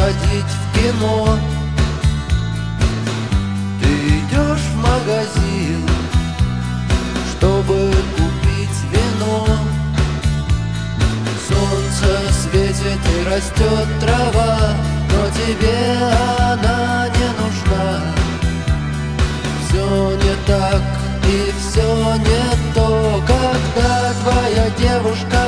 сходить в кино. Ты идешь в магазин, чтобы купить вино. Солнце светит и растет трава, но тебе она не нужна. Все не так и все не то, когда твоя девушка